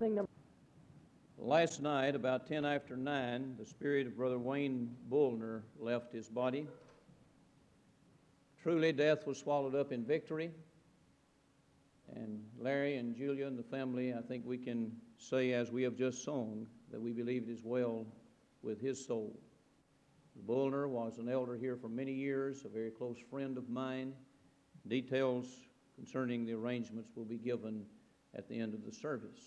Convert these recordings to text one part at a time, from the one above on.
Last night, about 10 after 9, the spirit of Brother Wayne Bullner left his body. Truly, death was swallowed up in victory. And Larry and Julia and the family, I think we can say, as we have just sung, that we believe it is well with his soul. Bullner was an elder here for many years, a very close friend of mine. Details concerning the arrangements will be given at the end of the service.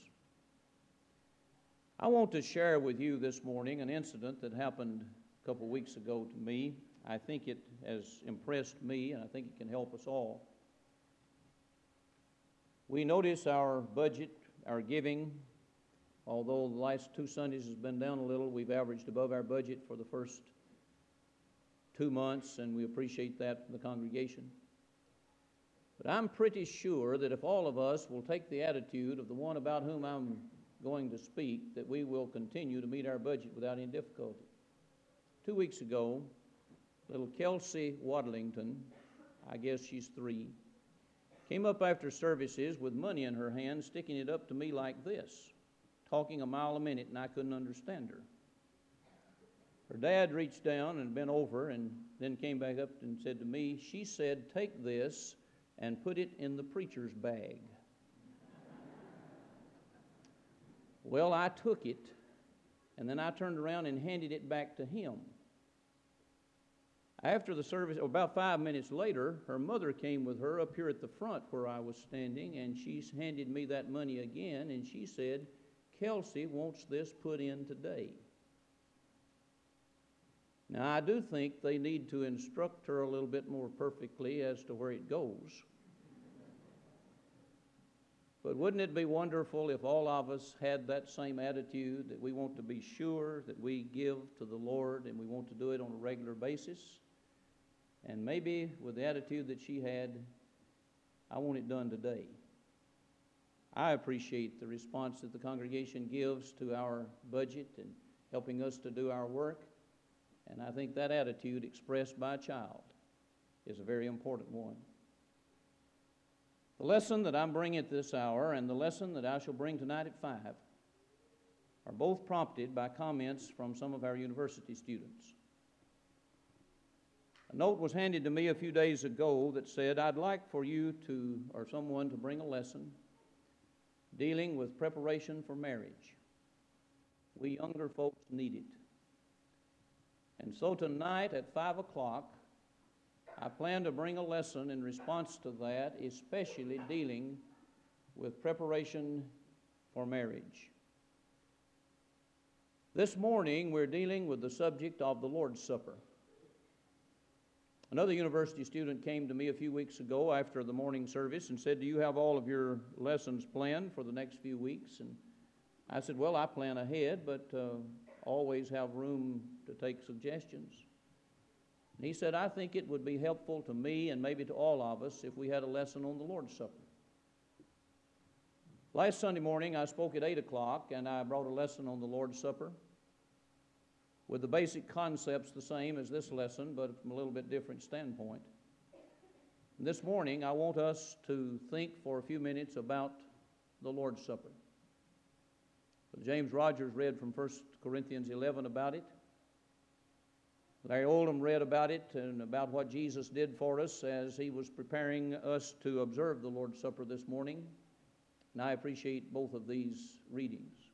I want to share with you this morning an incident that happened a couple weeks ago to me. I think it has impressed me, and I think it can help us all. We notice our budget, our giving, although the last 2 Sundays has been down a little, we've averaged above our budget for the first 2 months, and we appreciate that from the congregation. But I'm pretty sure that if all of us will take the attitude of the one about whom I'm going to speak, that we will continue to meet our budget without any difficulty. 2 weeks ago, little Kelsey Waddlington, I guess she's 3, came up after services with money in her hand, sticking it up to me like this, talking a mile a minute, and I couldn't understand her. Her dad reached down and bent over and then came back up and said to me, she said, "Take this and put it in the preacher's bag." Well, I took it, and then I turned around and handed it back to him. After the service, about 5 minutes later, her mother came with her up here at the front where I was standing, and she handed me that money again, and she said, "Kelsey wants this put in today." Now, I do think they need to instruct her a little bit more perfectly as to where it goes. But wouldn't it be wonderful if all of us had that same attitude, that we want to be sure that we give to the Lord and we want to do it on a regular basis? And maybe with the attitude that she had, I want it done today. I appreciate the response that the congregation gives to our budget and helping us to do our work. And I think that attitude expressed by a child is a very important one. The lesson that I'm bringing at this hour and the lesson that I shall bring tonight at 5 are both prompted by comments from some of our university students. A note was handed to me a few days ago that said, "I'd like for you to, or someone to bring a lesson dealing with preparation for marriage. We younger folks need it." And so tonight at 5 o'clock, I plan to bring a lesson in response to that, especially dealing with preparation for marriage. This morning, we're dealing with the subject of the Lord's Supper. Another university student came to me a few weeks ago after the morning service and said, "Do you have all of your lessons planned for the next few weeks?" And I said, "Well, I plan ahead, but always have room to take suggestions." And he said, "I think it would be helpful to me and maybe to all of us if we had a lesson on the Lord's Supper." Last Sunday morning, I spoke at 8 o'clock, and I brought a lesson on the Lord's Supper with the basic concepts the same as this lesson, but from a little bit different standpoint. And this morning, I want us to think for a few minutes about the Lord's Supper. James Rogers read from 1 Corinthians 11 about it. Larry Oldham read about it and about what Jesus did for us as he was preparing us to observe the Lord's Supper this morning. And I appreciate both of these readings.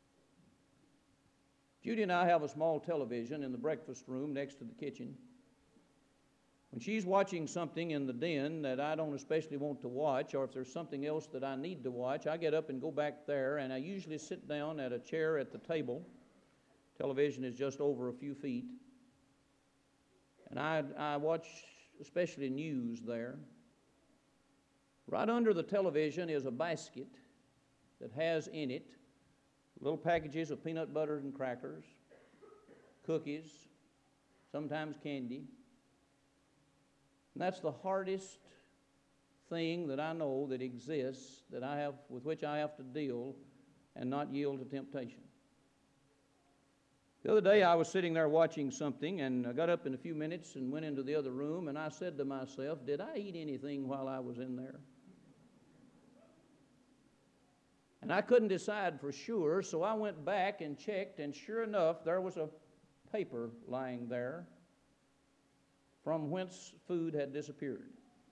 Judy and I have a small television in the breakfast room next to the kitchen. When she's watching something in the den that I don't especially want to watch, or if there's something else that I need to watch, I get up and go back there, and I usually sit down at a chair at the table. Television is just over a few feet. And I watch especially news there. Right under the television is a basket that has in it little packages of peanut butter and crackers, cookies, sometimes candy. And that's the hardest thing that I know that exists, that I have, with which I have to deal and not yield to temptation. The other day I was sitting there watching something, and I got up in a few minutes and went into the other room, and I said to myself, did I eat anything while I was in there? And I couldn't decide for sure, so I went back and checked, and sure enough, there was a paper lying there from whence food had disappeared.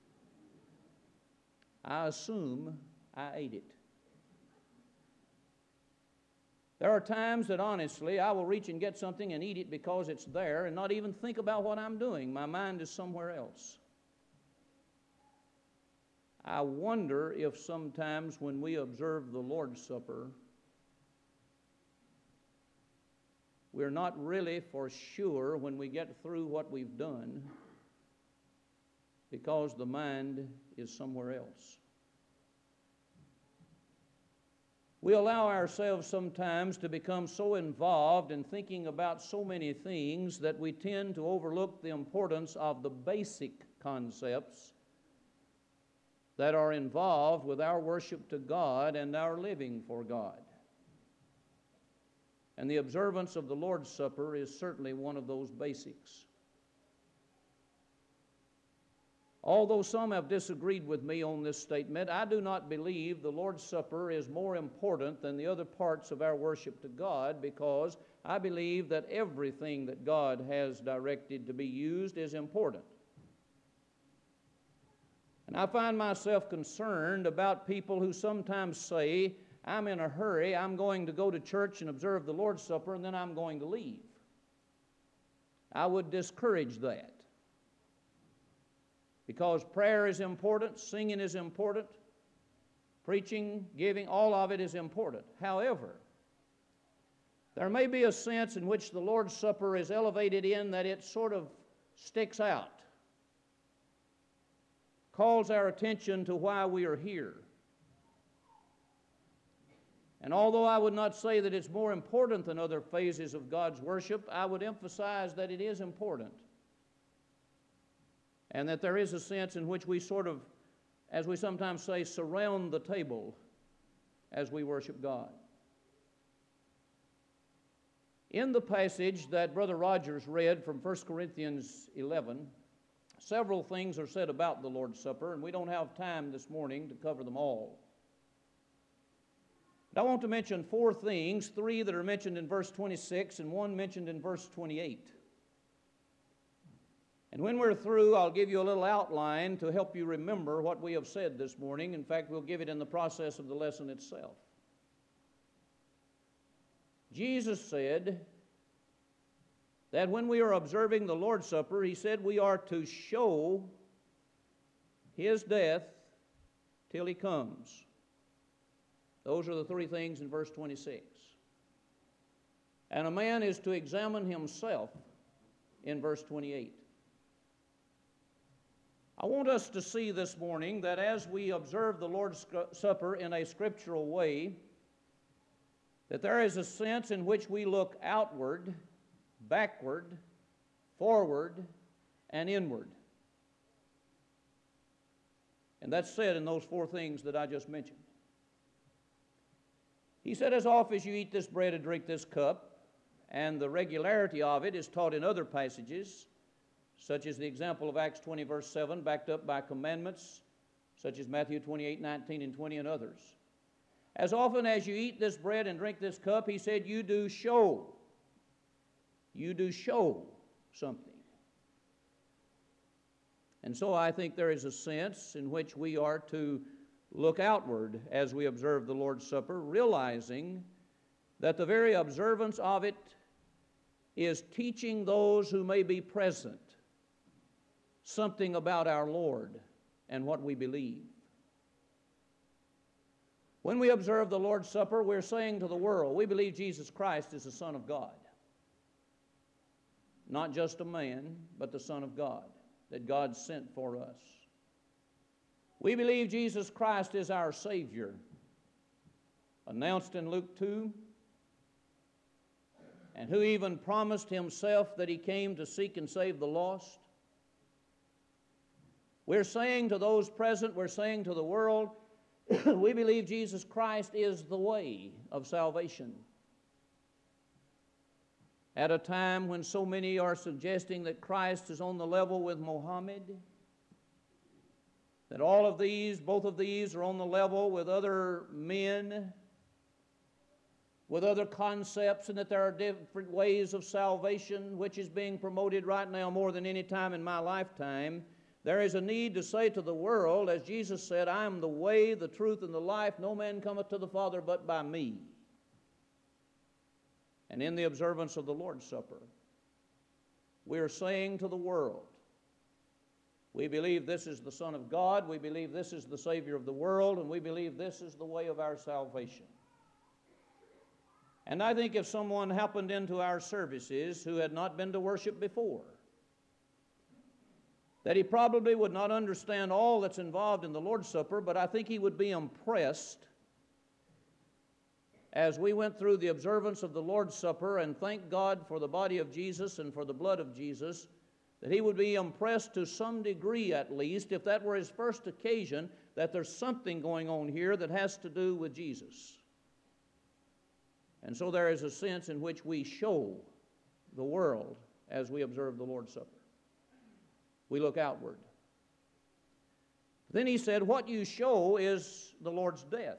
I assume I ate it. There are times that honestly I will reach and get something and eat it because it's there and not even think about what I'm doing. My mind is somewhere else. I wonder if sometimes when we observe the Lord's Supper, we're not really for sure when we get through what we've done because the mind is somewhere else. We allow ourselves sometimes to become so involved in thinking about so many things that we tend to overlook the importance of the basic concepts that are involved with our worship to God and our living for God. And the observance of the Lord's Supper is certainly one of those basics. Although some have disagreed with me on this statement, I do not believe the Lord's Supper is more important than the other parts of our worship to God, because I believe that everything that God has directed to be used is important. And I find myself concerned about people who sometimes say, I'm in a hurry, I'm going to go to church and observe the Lord's Supper, and then I'm going to leave. I would discourage that. Because prayer is important, singing is important, preaching, giving, all of it is important. However, there may be a sense in which the Lord's Supper is elevated in that it sort of sticks out, calls our attention to why we are here. And although I would not say that it's more important than other phases of God's worship, I would emphasize that it is important. And that there is a sense in which we sort of, as we sometimes say, surround the table as we worship God. In the passage that Brother Rogers read from 1 Corinthians 11, several things are said about the Lord's Supper, and we don't have time this morning to cover them all. But I want to mention four things, three that are mentioned in verse 26 and one mentioned in verse 28. And when we're through, I'll give you a little outline to help you remember what we have said this morning. In fact, we'll give it in the process of the lesson itself. Jesus said that when we are observing the Lord's Supper, He said we are to show His death till He comes. Those are the three things in verse 26. And a man is to examine himself in verse 28. I want us to see this morning that as we observe the Lord's Supper in a scriptural way, that there is a sense in which we look outward, backward, forward, and inward. And that's said in those four things that I just mentioned. He said, as oft as you eat this bread and drink this cup, and the regularity of it is taught in other passages, such as the example of Acts 20, verse 7, backed up by commandments, such as Matthew 28, 19, and 20, and others. As often as you eat this bread and drink this cup, he said, you do show something. And so I think there is a sense in which we are to look outward as we observe the Lord's Supper, realizing that the very observance of it is teaching those who may be present something about our Lord and what we believe. When we observe the Lord's Supper, we're saying to the world, we believe Jesus Christ is the Son of God. Not just a man, but the Son of God, that God sent for us. We believe Jesus Christ is our Savior, announced in Luke 2, and who even promised Himself that He came to seek and save the lost. We're saying to those present, we're saying to the world, we believe Jesus Christ is the way of salvation. At a time when so many are suggesting that Christ is on the level with Muhammad, that all of these, both of these, are on the level with other men with other concepts, and that there are different ways of salvation, which is being promoted right now more than any time in my lifetime, there is a need to say to the world, as Jesus said, I am the way, the truth, and the life. No man cometh to the Father but by me. And in the observance of the Lord's Supper, we are saying to the world, we believe this is the Son of God, we believe this is the Savior of the world, and we believe this is the way of our salvation. And I think if someone happened into our services who had not been to worship before, that he probably would not understand all that's involved in the Lord's Supper, but I think he would be impressed as we went through the observance of the Lord's Supper and thank God for the body of Jesus and for the blood of Jesus, that he would be impressed to some degree at least, if that were his first occasion, that there's something going on here that has to do with Jesus. And so there is a sense in which we show the world as we observe the Lord's Supper. We look outward. Then he said, what you show is the Lord's death.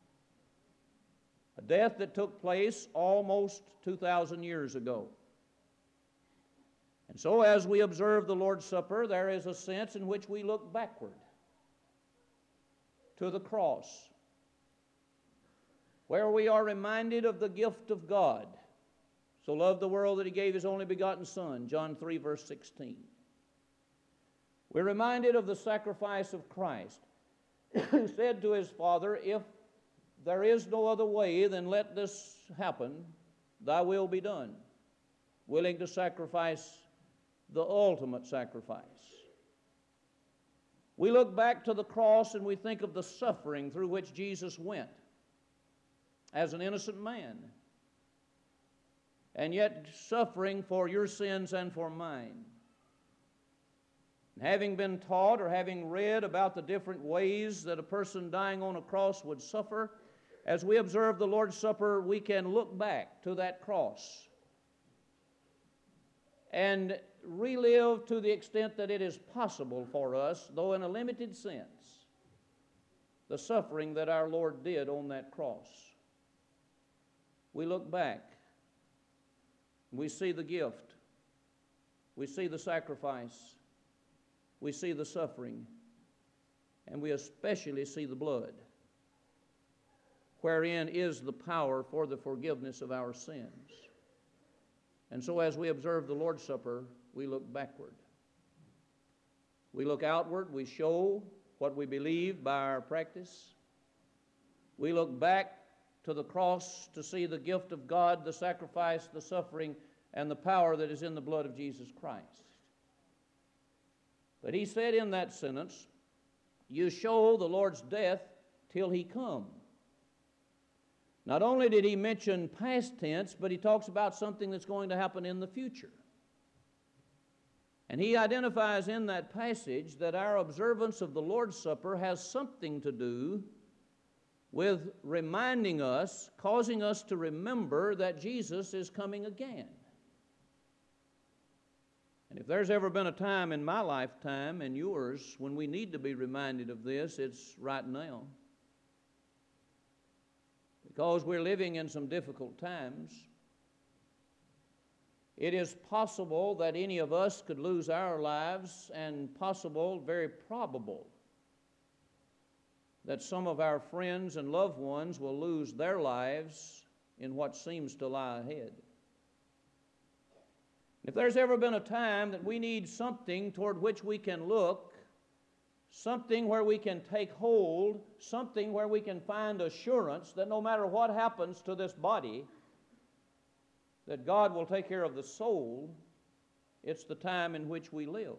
A death that took place almost 2,000 years ago. And so as we observe the Lord's Supper, there is a sense in which we look backward to the cross, where we are reminded of the gift of God. So loved the world that he gave his only begotten Son, John 3, verse 16. We're reminded of the sacrifice of Christ, who said to his Father, if there is no other way, then let this happen, thy will be done. Willing to sacrifice the ultimate sacrifice. We look back to the cross and we think of the suffering through which Jesus went as an innocent man, and yet suffering for your sins and for mine. Having been taught or having read about the different ways that a person dying on a cross would suffer, as we observe the Lord's Supper, we can look back to that cross and relive to the extent that it is possible for us, though in a limited sense, the suffering that our Lord did on that cross. We look back, we see the gift, we see the sacrifice, we see the suffering, and we especially see the blood, wherein is the power for the forgiveness of our sins. And so as we observe the Lord's Supper, we look backward. We look outward, we show what we believe by our practice. We look back to the cross to see the gift of God, the sacrifice, the suffering, and the power that is in the blood of Jesus Christ. But he said in that sentence, you show the Lord's death till he come. Not only did he mention past tense, but he talks about something that's going to happen in the future. And he identifies in that passage that our observance of the Lord's Supper has something to do with reminding us, causing us to remember that Jesus is coming again. And if there's ever been a time in my lifetime and yours when we need to be reminded of this, it's right now. Because we're living in some difficult times. It is possible that any of us could lose our lives, and possible, very probable, that some of our friends and loved ones will lose their lives in what seems to lie ahead. If there's ever been a time that we need something toward which we can look, something where we can take hold, something where we can find assurance that no matter what happens to this body, that God will take care of the soul, it's the time in which we live.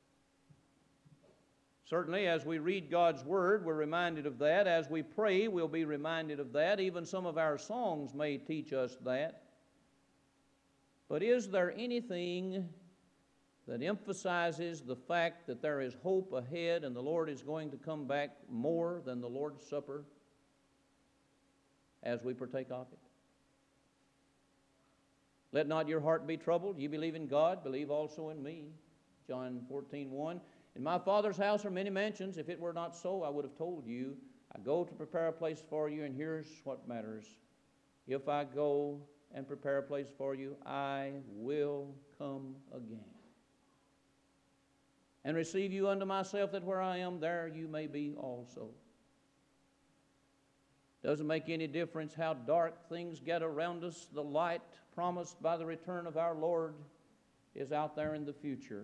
Certainly, as we read God's Word, we're reminded of that. As we pray, we'll be reminded of that. Even some of our songs may teach us that. But is there anything that emphasizes the fact that there is hope ahead and the Lord is going to come back more than the Lord's Supper as we partake of it? Let not your heart be troubled. You believe in God, believe also in me. John 14:1. In my Father's house are many mansions. If it were not so, I would have told you. I go to prepare a place for you, and here's what matters. if I go and prepare a place for you, I will come again and receive you unto myself, that where I am, there you may be also. Doesn't make any difference how dark things get around us. The light promised by the return of our Lord is out there in the future.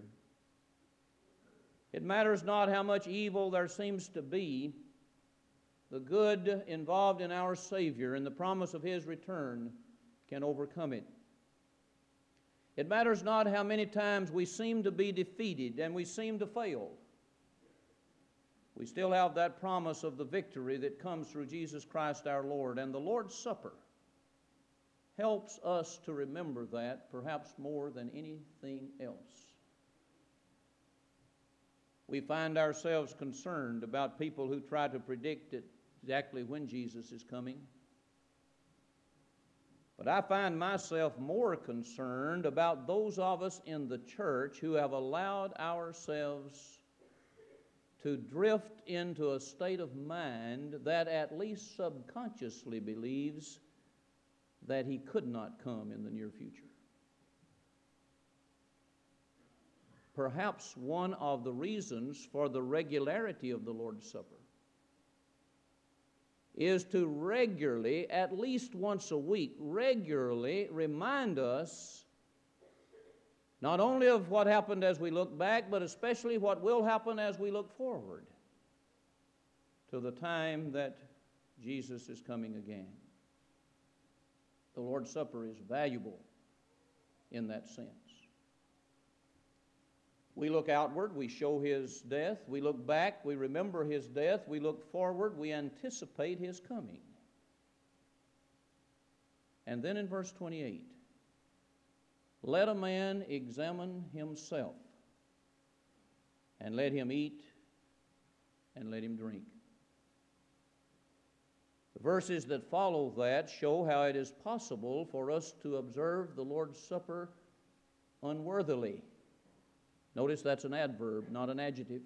It matters not how much evil there seems to be. The good involved in our Savior and the promise of His return can overcome it. It matters not how many times we seem to be defeated and we seem to fail. We still have that promise of the victory that comes through Jesus Christ our Lord. And the Lord's Supper helps us to remember that perhaps more than anything else. We find ourselves concerned about people who try to predict exactly when Jesus is coming. But I find myself more concerned about those of us in the church who have allowed ourselves to drift into a state of mind that at least subconsciously believes that He could not come in the near future. Perhaps one of the reasons for the regularity of the Lord's Supper is to regularly, at least once a week, regularly remind us not only of what happened as we look back, but especially what will happen as we look forward to the time that Jesus is coming again. The Lord's Supper is valuable in that sense. We look outward, we show His death. We look back, we remember His death. We look forward, we anticipate His coming. And then in verse 28, let a man examine himself, and let him eat, and let him drink. The verses that follow that show how it is possible for us to observe the Lord's Supper unworthily. Notice that's an adverb, not an adjective.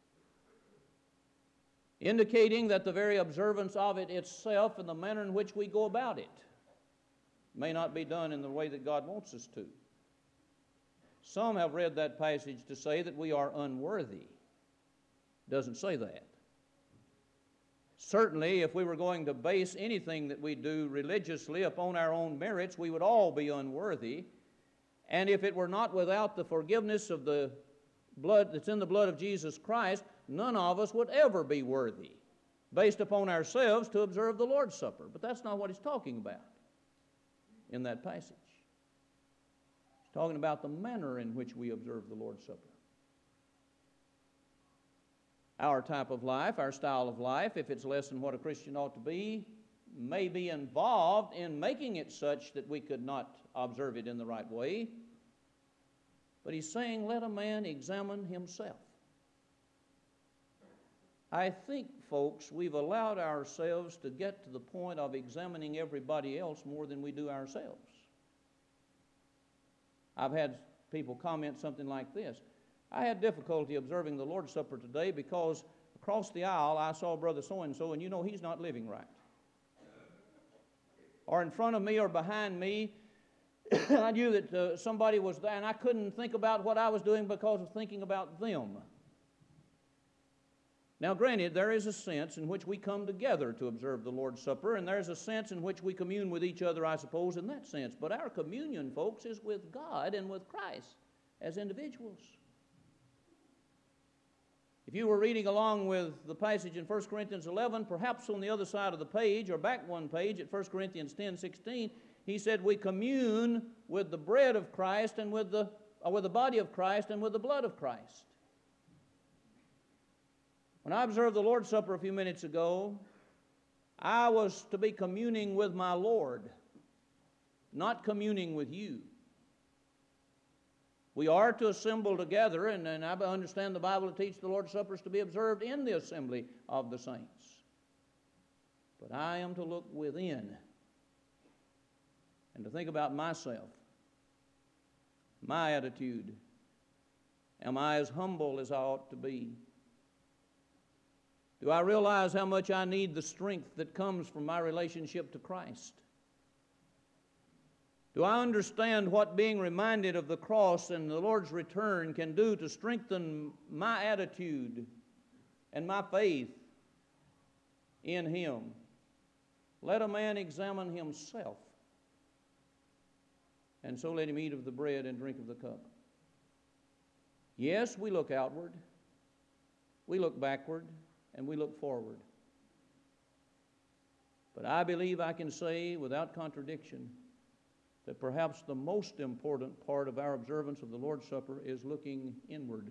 Indicating that the very observance of it itself and the manner in which we go about it may not be done in the way that God wants us to. Some have read that passage to say that we are unworthy. It doesn't say that. Certainly, if we were going to base anything that we do religiously upon our own merits, we would all be unworthy. And if it were not without the forgiveness of the blood that's in the blood of Jesus Christ, none of us would ever be worthy, based upon ourselves, to observe the Lord's Supper. But that's not what he's talking about in that passage. He's talking about the manner in which we observe the Lord's Supper. Our type of life, our style of life, if it's less than what a Christian ought to be, may be involved in making it such that we could not observe it in the right way. But he's saying, let a man examine himself. I think, folks, we've allowed ourselves to get to the point of examining everybody else more than we do ourselves. I've had people comment something like this. I had difficulty observing the Lord's Supper today because across the aisle I saw Brother so-and-so, and you know he's not living right. Or in front of me or behind me, I knew that somebody was there, and I couldn't think about what I was doing because of thinking about them. Now, granted, there is a sense in which we come together to observe the Lord's Supper, and there's a sense in which we commune with each other, I suppose, in that sense. But our communion, folks, is with God and with Christ as individuals. If you were reading along with the passage in 1 Corinthians 11, perhaps on the other side of the page, or back one page at 1 Corinthians 10:16, he said we commune with the bread of Christ and with the body of Christ and with the blood of Christ. When I observed the Lord's Supper a few minutes ago, I was to be communing with my Lord, not communing with you. We are to assemble together, and I understand the Bible to teach the Lord's Supper is to be observed in the assembly of the saints. But I am to look within and to think about myself, my attitude. Am I as humble as I ought to be? Do I realize how much I need the strength that comes from my relationship to Christ? Do I understand what being reminded of the cross and the Lord's return can do to strengthen my attitude and my faith in Him? Let a man examine himself, and so let him eat of the bread and drink of the cup. Yes, we look outward, we look backward, and we look forward. But I believe I can say without contradiction that perhaps the most important part of our observance of the Lord's Supper is looking inward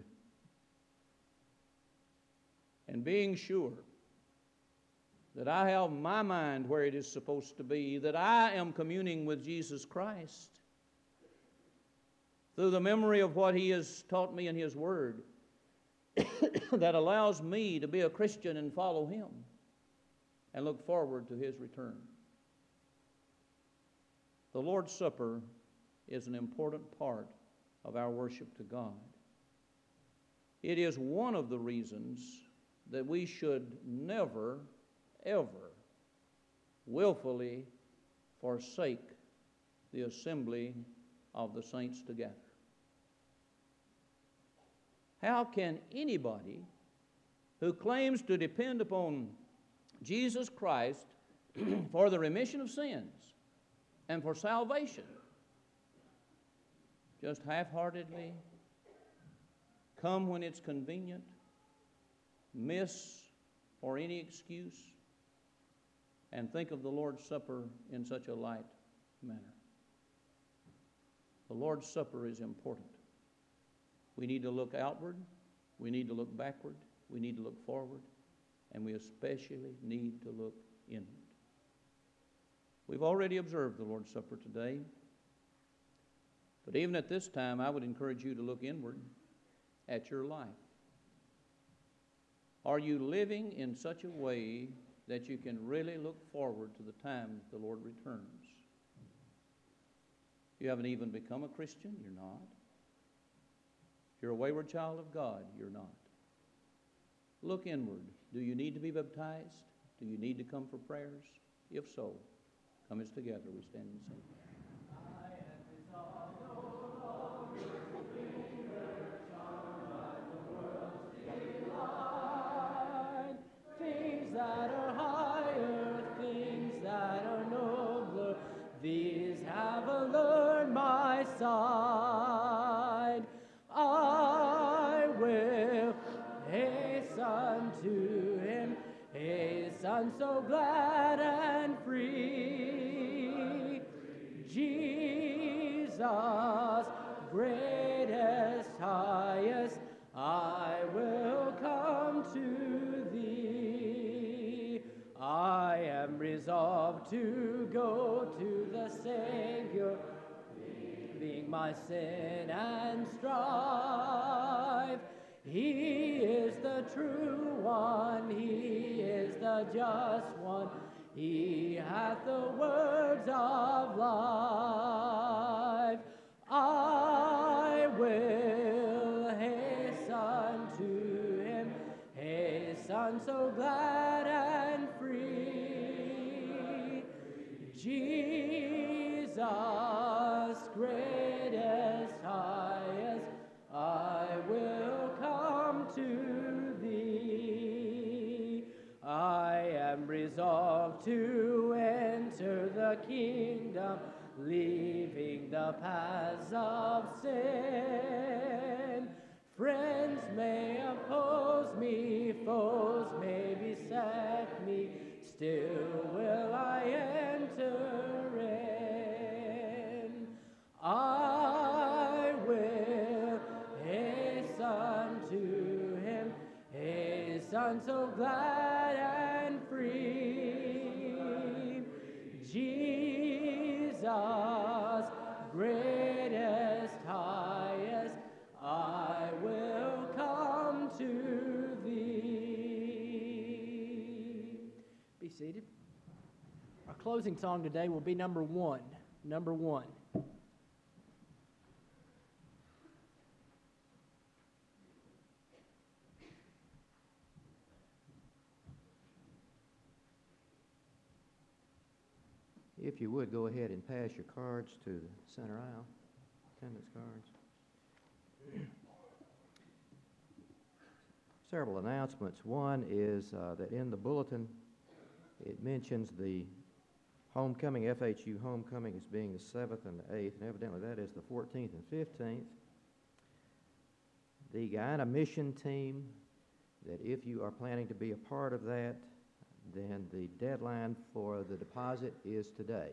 and being sure that I have my mind where it is supposed to be, that I am communing with Jesus Christ through the memory of what He has taught me in His Word that allows me to be a Christian and follow Him and look forward to His return. The Lord's Supper is an important part of our worship to God. It is one of the reasons that we should never, ever willfully forsake the assembly of the saints together. How can anybody who claims to depend upon Jesus Christ for the remission of sins and for salvation just half-heartedly come when it's convenient, miss for any excuse, and think of the Lord's Supper in such a light manner? The Lord's Supper is important. We need to look outward, we need to look backward, we need to look forward, and we especially need to look inward. We've already observed the Lord's Supper today, but even at this time, I would encourage you to look inward at your life. Are you living in such a way that you can really look forward to the time that the Lord returns? You haven't even become a Christian, you're not. If you're a wayward child of God, you're not. Look inward. Do you need to be baptized? Do you need to come for prayers? If so, come as together we stand and sing. Things that are higher, things that are nobler, these have allured my side. I will hasten to Him, hasten so glad and free. Jesus, greatest, highest, I will come to Thee. I am resolved to go to the Savior, leaving my sin and strife. He is the true one, He is the just one, He hath the words of life. I will hasten to Him, hasten so glad and free. Jesus, greatest, highest, I will come to Thee. I am resolved to enter the kingdom, leaving the paths of sin. Friends may oppose me, foes may beset me, still will I enter in. I will hasten to Him, hasten so glad and free. Jesus, greatest, highest, I will come to Thee. Be seated. Our closing song today will be number one. Number one. If you would, go ahead and pass your cards to the center aisle, attendance cards. Several announcements. One is that in the bulletin, it mentions the homecoming, FHU homecoming as being the 7th and the 8th, and evidently that is the 14th and 15th. The Guyana mission team, that if you are planning to be a part of that, then the deadline for the deposit is today.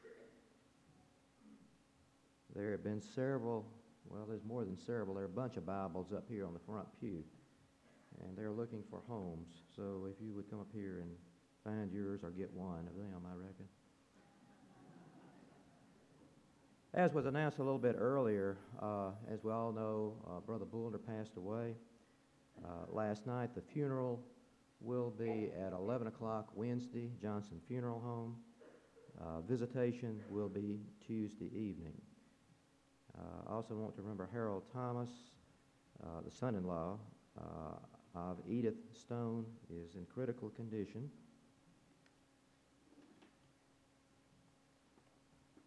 There have been several, well, there's more than several, there are a bunch of Bibles up here on the front pew, and they're looking for homes. So if you would come up here and find yours or get one of them, I reckon. As was announced a little bit earlier, as we all know, Brother Boulder passed away last night. The funeral will be at 11 o'clock Wednesday, Johnson Funeral Home. Visitation will be Tuesday evening. I also want to remember Harold Thomas, the son-in-law of Edith Stone, is in critical condition.